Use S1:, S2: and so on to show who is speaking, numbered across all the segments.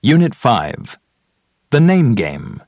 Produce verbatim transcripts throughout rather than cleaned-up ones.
S1: Unit five. The Name Game.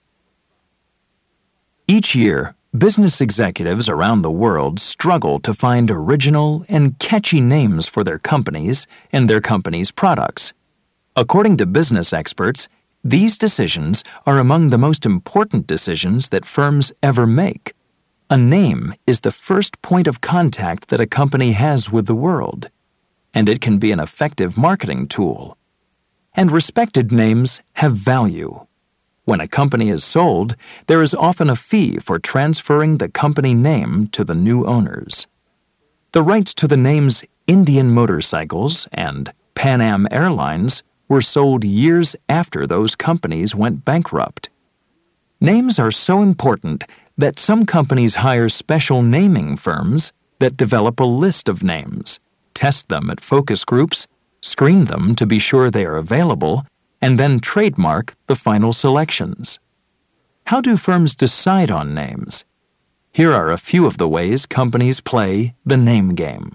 S1: Each year, business executives around the world struggle to find original and catchy names for their companies and their companies' products. According to business experts, these decisions are among the most important decisions that firms ever make. A name is the first point of contact that a company has with the world, and it can be an effective marketing tool. And respected names have value. When a company is sold, there is often a fee for transferring the company name to the new owners. The rights to the names Indian Motorcycles and Pan Am Airlines were sold years after those companies went bankrupt. Names are so important that some companies hire special naming firms that develop a list of names, test them at focus groups, screen them to be sure they are available, and then trademark the final selections. How do firms decide on names? Here are a few of the ways companies play the name game.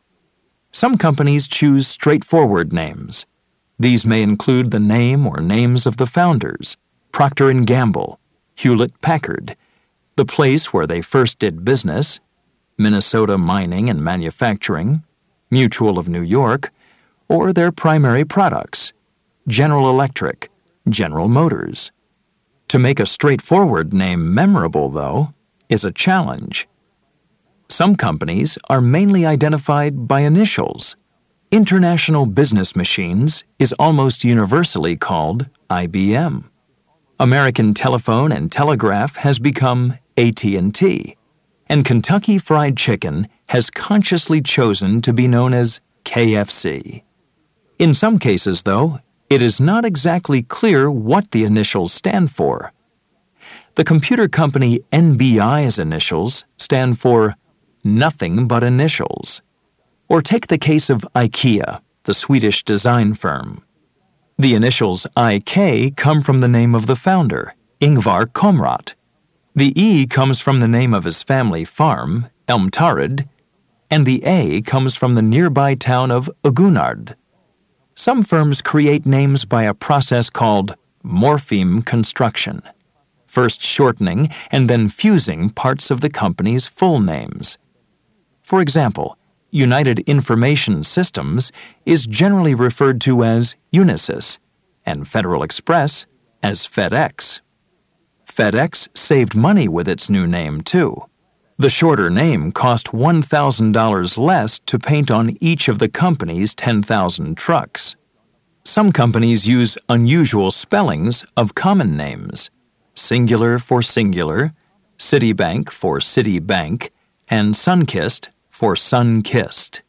S1: Some companies choose straightforward names. These may include the name or names of the founders, Procter and Gamble, Hewlett-Packard, the place where they first did business, Minnesota Mining and Manufacturing, Mutual of New York, or their primary products, General Electric, General Motors. To make a straightforward name memorable, though, is a challenge. Some companies are mainly identified by initials. International Business Machines is almost universally called I B M. American Telephone and Telegraph has become A T and T, and Kentucky Fried Chicken has consciously chosen to be known as K F C. In some cases, though, it is not exactly clear what the initials stand for. The computer company N B I's initials stand for Nothing But Initials. Or take the case of IKEA, the Swedish design firm. The initials I K come from the name of the founder, Ingvar Kamprad. The E comes from the name of his family farm, Elmtaryd, and the A comes from the nearby town of Agunnaryd. Some firms create names by a process called morpheme construction, first shortening and then fusing parts of the company's full names. For example, United Information Systems is generally referred to as Unisys, and Federal Express as FedEx. FedEx saved money with its new name, too. The shorter name cost one thousand dollars less to paint on each of the company's ten thousand trucks. Some companies use unusual spellings of common names, singular for singular, Citibank for Citibank, and Sunkist for Sun-Kissed.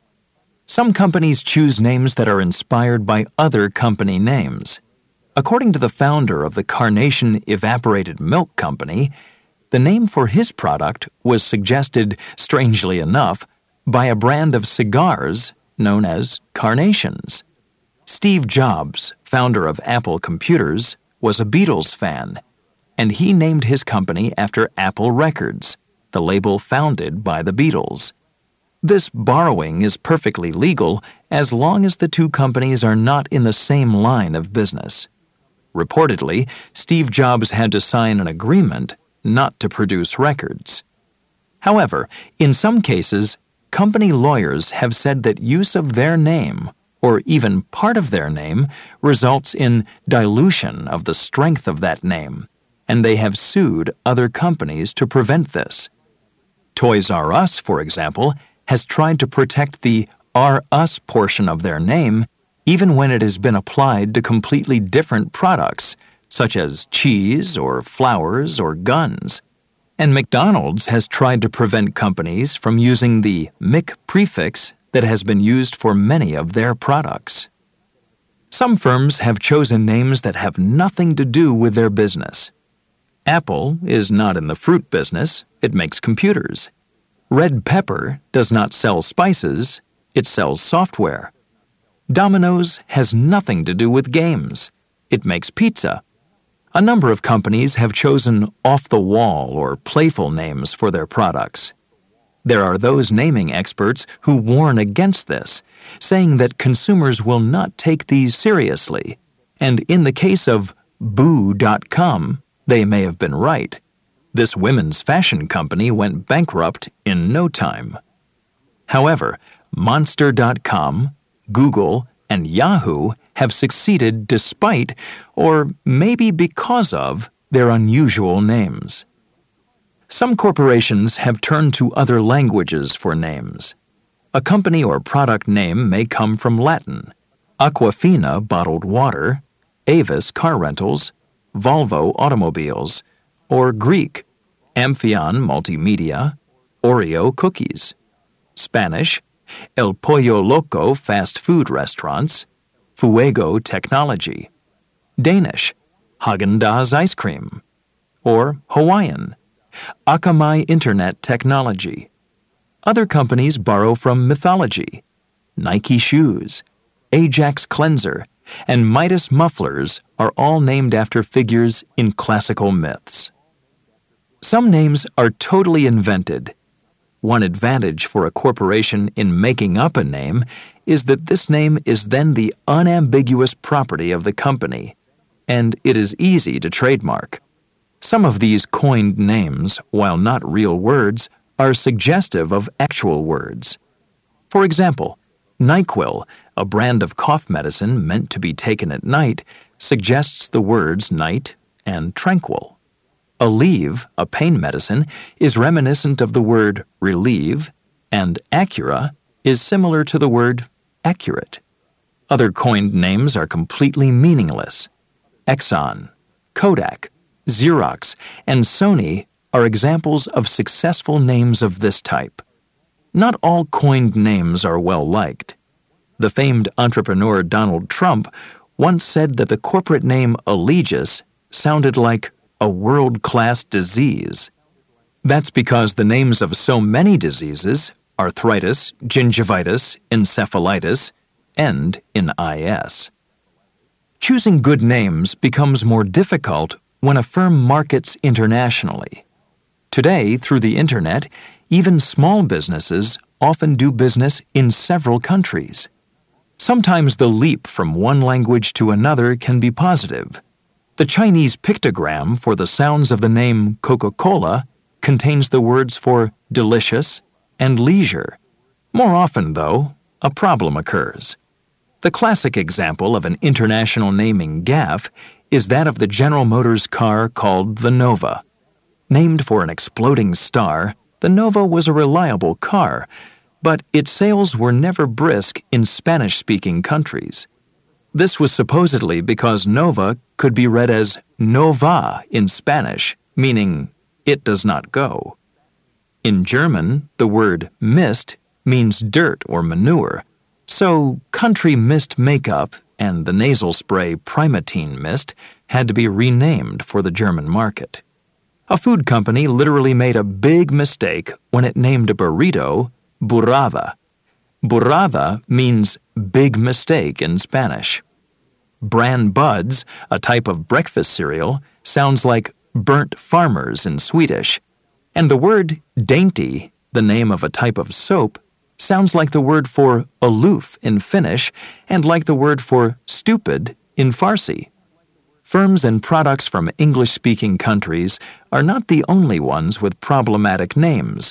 S1: Some companies choose names that are inspired by other company names. According to the founder of the Carnation Evaporated Milk Company, the name for his product was suggested, strangely enough, by a brand of cigars known as Carnations. Steve Jobs, founder of Apple Computers, was a Beatles fan, and he named his company after Apple Records, the label founded by the Beatles. This borrowing is perfectly legal as long as the two companies are not in the same line of business. Reportedly, Steve Jobs had to sign an agreement not to produce records. However, in some cases, company lawyers have said that use of their name, or even part of their name, results in dilution of the strength of that name, and they have sued other companies to prevent this. Toys R Us, for example, has tried to protect the R Us portion of their name even when it has been applied to completely different products, such as cheese or flowers or guns. And McDonald's has tried to prevent companies from using the Mc prefix that has been used for many of their products. Some firms have chosen names that have nothing to do with their business. Apple is not in the fruit business, it makes computers. Red Pepper does not sell spices, it sells software. Domino's has nothing to do with games, it makes pizza. A number of companies have chosen off-the-wall or playful names for their products. There are those naming experts who warn against this, saying that consumers will not take these seriously, And in the case of boo dot com, they may have been right. This women's fashion company went bankrupt in no time. However, monster dot com, Google, and Yahoo have succeeded despite, or maybe because of, their unusual names. Some corporations have turned to other languages for names. A company or product name may come from Latin, Aquafina bottled water, Avis car rentals, Volvo automobiles, or Greek, Amphion multimedia, Oreo cookies, Spanish, El Pollo Loco fast food restaurants, Fuego technology, Danish, Häagen-Dazs ice cream, or Hawaiian, Akamai internet technology. Other companies borrow from mythology. Nike shoes, Ajax cleanser, and Midas mufflers are all named after figures in classical myths. Some names are totally invented. One advantage for a corporation in making up a name is that this name is then the unambiguous property of the company, and it is easy to trademark. Some of these coined names, while not real words, are suggestive of actual words. For example, NyQuil, a brand of cough medicine meant to be taken at night, suggests the words night and tranquil. Aleve, a pain medicine, is reminiscent of the word relieve, and Acura is similar to the word accurate. Other coined names are completely meaningless. Exxon, Kodak, Xerox, and Sony are examples of successful names of this type. Not all coined names are well liked. The famed entrepreneur Donald Trump once said that the corporate name Allegis sounded like a world-class disease. That's because the names of so many diseases, arthritis, gingivitis, encephalitis, end in I S. Choosing good names becomes more difficult when a firm markets internationally. Today, through the Internet, even small businesses often do business in several countries. Sometimes the leap from one language to another can be positive. The Chinese pictogram for the sounds of the name Coca-Cola contains the words for delicious and leisure. More often, though, a problem occurs. The classic example of an international naming gaffe is that of the General Motors car called the Nova. Named for an exploding star, the Nova was a reliable car, but its sales were never brisk in Spanish-speaking countries. This was supposedly because Nova could be read as Nova in Spanish, meaning it does not go. In German, the word Mist means dirt or manure, so Country Mist Makeup and the nasal spray Primatene Mist had to be renamed for the German market. A food company literally made a big mistake when it named a burrito burrada. Burrada means big mistake in Spanish. Bran buds, a type of breakfast cereal, sounds like burnt farmers in Swedish, and the word dainty, the name of a type of soap, sounds like the word for aloof in Finnish and like the word for stupid in Farsi. Firms and products from English-speaking countries are not the only ones with problematic names.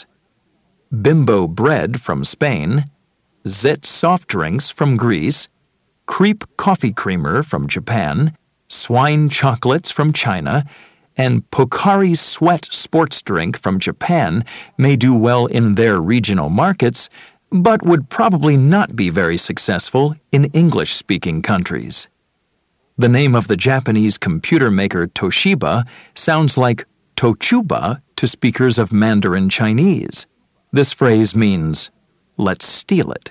S1: Bimbo bread from Spain, Zit soft drinks from Greece, Creep coffee creamer from Japan, Swine chocolates from China, and Pocari Sweat sports drink from Japan may do well in their regional markets, but would probably not be very successful in English-speaking countries. The name of the Japanese computer maker Toshiba sounds like Tochuba to speakers of Mandarin Chinese. This phrase means, let's steal it.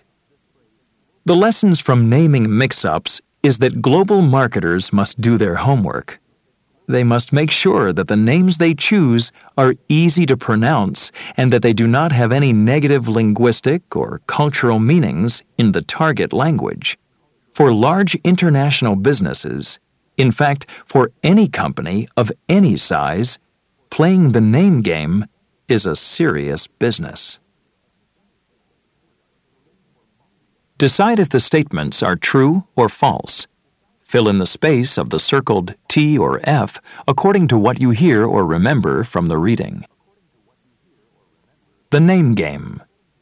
S1: The lessons from naming mix-ups is that global marketers must do their homework. They must make sure that the names they choose are easy to pronounce and that they do not have any negative linguistic or cultural meanings in the target language. For large international businesses, in fact, for any company of any size, playing the name game is a serious business. Decide if the statements are true or false. Fill in the space of the circled T or F according to what you hear or remember from the reading. The name game.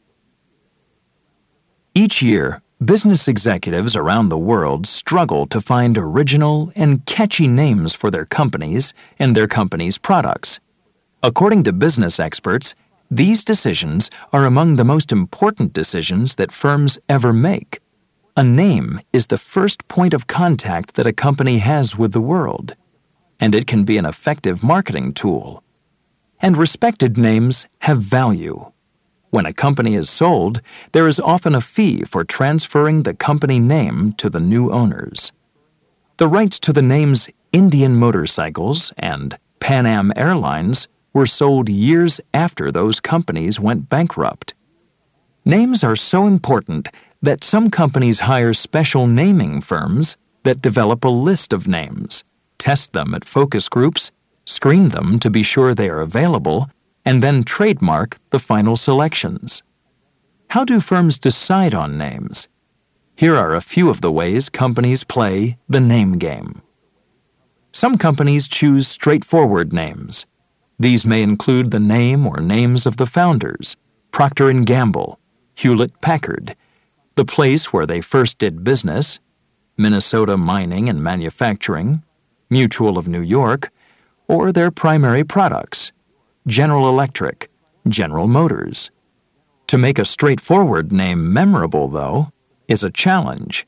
S1: Each year, business executives around the world struggle to find original and catchy names for their companies and their companies' products. According to business experts, these decisions are among the most important decisions that firms ever make. A name is the first point of contact that a company has with the world, and it can be an effective marketing tool. And respected names have value. When a company is sold, there is often a fee for transferring the company name to the new owners. The rights to the names Indian Motorcycles and Pan Am Airlines were sold years after those companies went bankrupt. Names are so important that some companies hire special naming firms that develop a list of names, test them at focus groups, screen them to be sure they are available, and then trademark the final selections. How do firms decide on names? Here are a few of the ways companies play the name game. Some companies choose straightforward names. These may include the name or names of the founders, Procter and Gamble, Hewlett-Packard, the place where they first did business, Minnesota Mining and Manufacturing, Mutual of New York, or their primary products, General Electric, General Motors. To make a straightforward name memorable, though, is a challenge.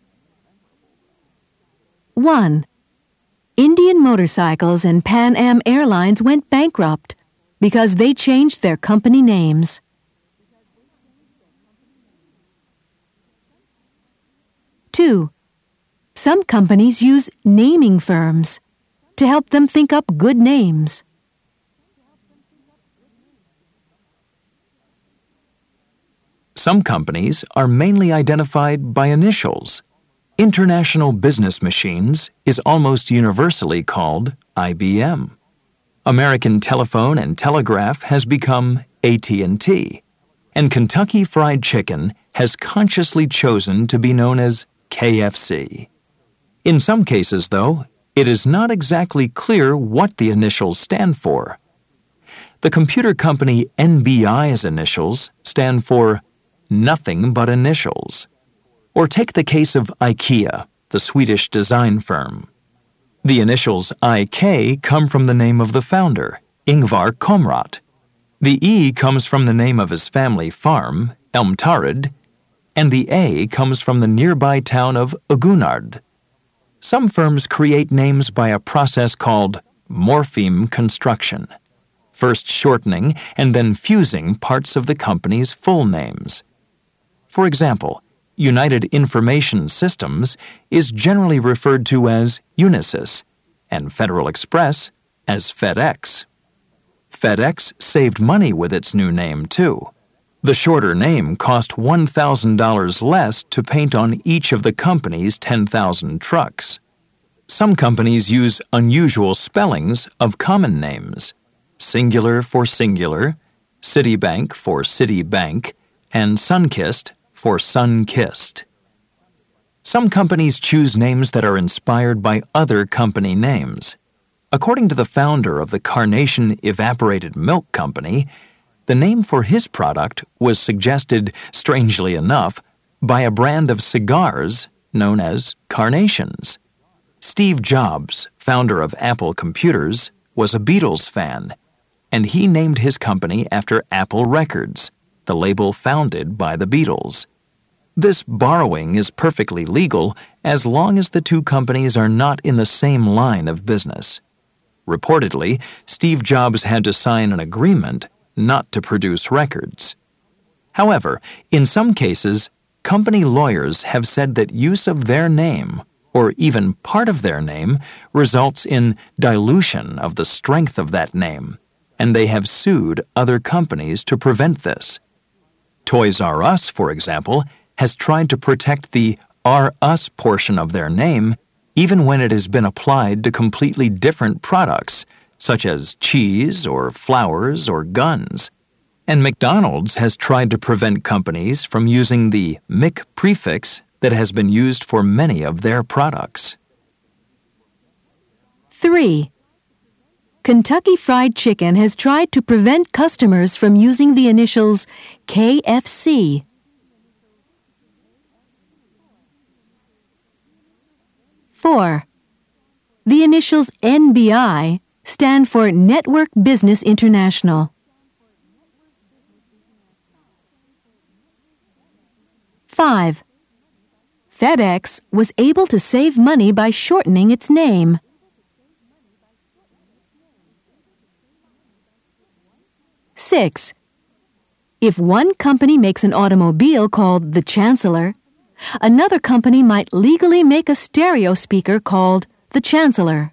S2: one. Indian Motorcycles and Pan Am Airlines went bankrupt because they changed their company names. two. Some companies use naming firms to help them think up good names.
S1: Some companies are mainly identified by initials. International Business Machines is almost universally called I B M. American Telephone and Telegraph has become A T and T, and Kentucky Fried Chicken has consciously chosen to be known as K F C. In some cases, though, it is not exactly clear what the initials stand for. The computer company N B I's initials stand for Nothing But Initials. Or take the case of IKEA, the Swedish design firm. The initials I K come from the name of the founder, Ingvar Kamprad. The E comes from the name of his family farm, Elmtaryd, and the A comes from the nearby town of Agunnaryd. Some firms create names by a process called morpheme construction, first shortening and then fusing parts of the company's full names. For example, United Information Systems is generally referred to as Unisys, and Federal Express as FedEx. FedEx saved money with its new name, too. The shorter name cost one thousand dollars less to paint on each of the company's ten thousand trucks. Some companies use unusual spellings of common names, singular for singular, Citibank for Citibank, and Sunkist for Sun-Kissed. Some companies choose names that are inspired by other company names. According to the founder of the Carnation Evaporated Milk Company, the name for his product was suggested, strangely enough, by a brand of cigars known as Carnations. Steve Jobs, founder of Apple Computers, was a Beatles fan, and he named his company after Apple Records, the label founded by the Beatles. This borrowing is perfectly legal as long as the two companies are not in the same line of business. Reportedly, Steve Jobs had to sign an agreement not to produce records. However, in some cases, company lawyers have said that use of their name, or even part of their name, results in dilution of the strength of that name, and they have sued other companies to prevent this. Toys R Us, for example, has tried to protect the R Us portion of their name even when it has been applied to completely different products, such as cheese or flowers or guns. And McDonald's has tried to prevent companies from using the Mc prefix that has been used for many of their products.
S2: three. Kentucky Fried Chicken has tried to prevent customers from using the initials K F C. four. The initials N B I stand for Network Business International. five. FedEx was able to save money by shortening its name. six. If one company makes an automobile called the Chancellor, another company might legally make a stereo speaker called the Chancellor.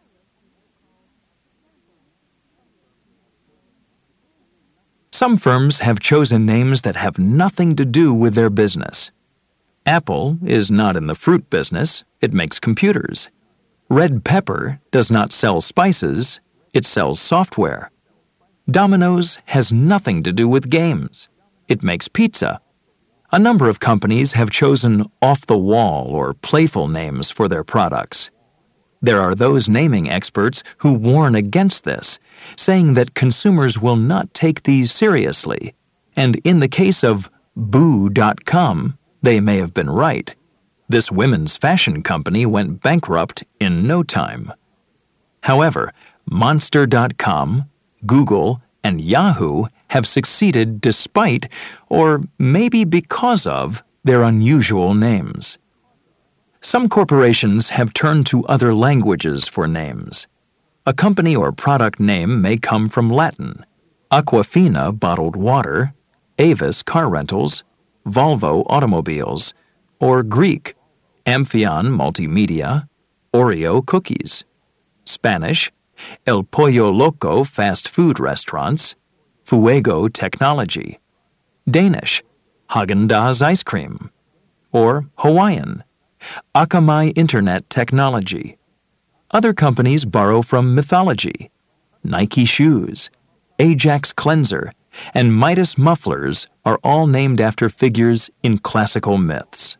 S1: Some firms have chosen names that have nothing to do with their business. Apple is not in the fruit business, it makes computers. Red Pepper does not sell spices, it sells software. Domino's has nothing to do with games, it makes pizza. A number of companies have chosen off-the-wall or playful names for their products. There are those naming experts who warn against this, saying that consumers will not take these seriously. And in the case of Boo dot com, they may have been right. This women's fashion company went bankrupt in no time. However, Monster dot com, Google, and Yahoo have succeeded despite, or maybe because of, their unusual names. Some corporations have turned to other languages for names. A company or product name may come from Latin, Aquafina bottled water, Avis car rentals, Volvo automobiles, or Greek, Amphion multimedia, Oreo cookies, Spanish, El Pollo Loco fast food restaurants, Fuego technology, Danish, Häagen-Dazs ice cream, or Hawaiian, Akamai Internet Technology. Other companies borrow from mythology. Nike shoes, Ajax cleanser, and Midas mufflers are all named after figures in classical myths.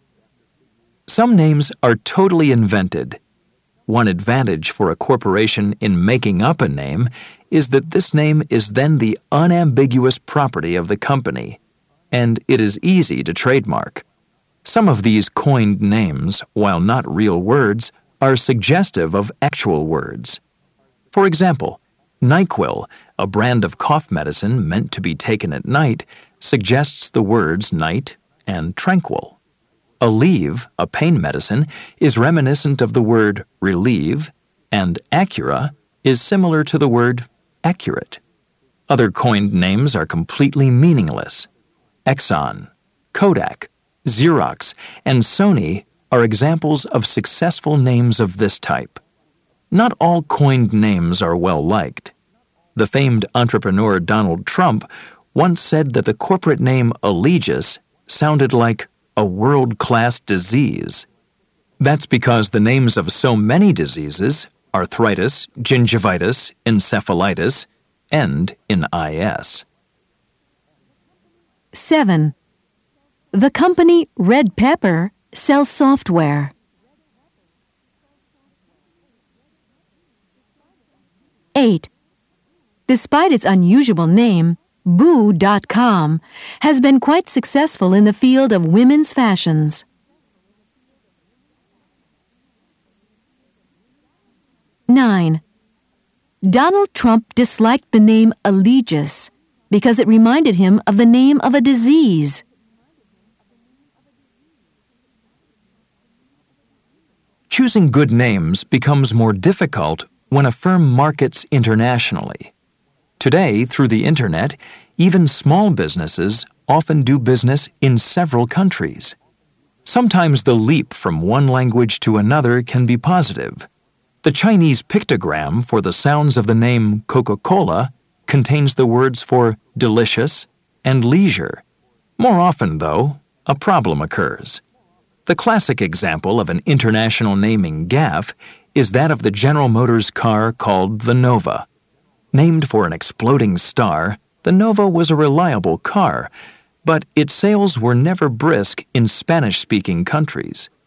S1: Some names are totally invented. One advantage for a corporation in making up a name is that this name is then the unambiguous property of the company, and it is easy to trademark. Some of these coined names, while not real words, are suggestive of actual words. For example, NyQuil, a brand of cough medicine meant to be taken at night, suggests the words night and tranquil. Aleve, a pain medicine, is reminiscent of the word relieve, and Acura is similar to the word accurate. Other coined names are completely meaningless. Exxon, Kodak, Xerox, and Sony are examples of successful names of this type. Not all coined names are well liked. The famed entrepreneur Donald Trump once said that the corporate name Allegis sounded like a world-class disease. That's because the names of so many diseases, arthritis, gingivitis, encephalitis, end in I S.
S2: seven. The company Red Pepper sells software. eight. Despite its unusual name, Boo dot com has been quite successful in the field of women's fashions. nine. Donald Trump disliked the name Allegis because it reminded him of the name of a disease.
S1: Choosing good names becomes more difficult when a firm markets internationally. Today, through the Internet, even small businesses often do business in several countries. Sometimes the leap from one language to another can be positive. The Chinese pictogram for the sounds of the name Coca-Cola contains the words for delicious and leisure. More often, though, a problem occurs. The classic example of an international naming gaffe is that of the General Motors car called the Nova. Named for an exploding star, the Nova was a reliable car, but its sales were never brisk in Spanish-speaking countries.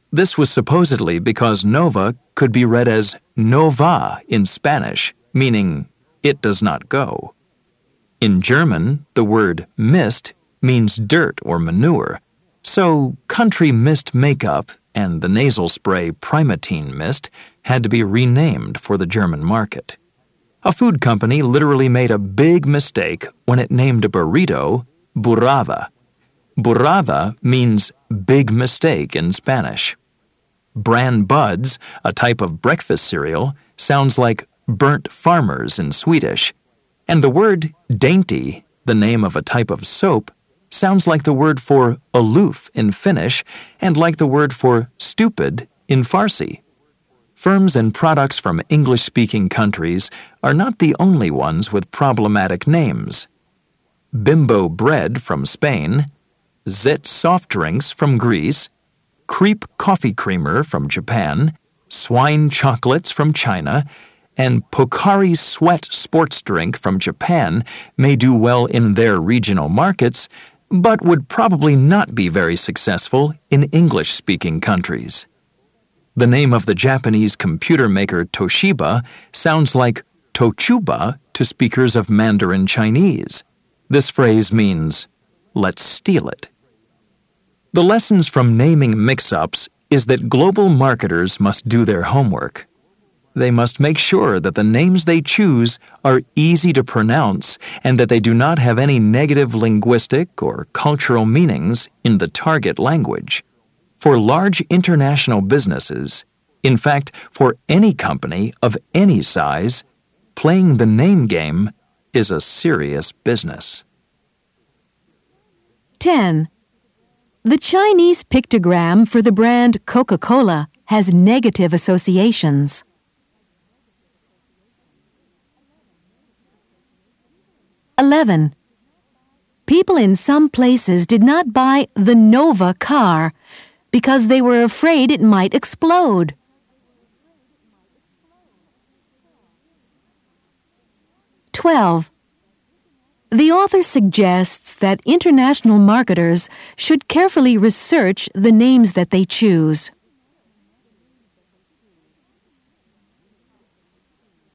S1: This was supposedly because Nova could be read as no va in Spanish, meaning it does not go. In German, the word Mist means dirt or manure, so Country Mist Makeup and the nasal spray Primatene Mist had to be renamed for the German market. A food company literally made a big mistake when it named a burrito burrada. Burrada means big mistake in Spanish. Bran buds, a type of breakfast cereal, sounds like burnt farmers in Swedish, and the word dainty, the name of a type of soap, sounds like the word for aloof in Finnish and like the word for stupid in Farsi. Firms and products from English-speaking countries are not the only ones with problematic names. Bimbo bread from Spain, Zit soft drinks from Greece, Creep coffee creamer from Japan, Swine chocolates from China, and Pocari Sweat sports drink from Japan may do well in their regional markets, but would probably not be very successful in English-speaking countries. The name of the Japanese computer maker Toshiba sounds like Tochuba to speakers of Mandarin Chinese. This phrase means, let's steal it. The lessons from naming mix-ups is that global marketers must do their homework. They must make sure that the names they choose are easy to pronounce and that they do not have any negative linguistic or cultural meanings in the target language. For large international businesses, in fact, for any company of any size, playing the name game is a serious business.
S2: ten. The Chinese pictogram for the brand Coca-Cola has negative associations. eleven. People in some places did not buy the Nova car because they were afraid it might explode. twelve. The author suggests that international marketers should carefully research the names that they choose.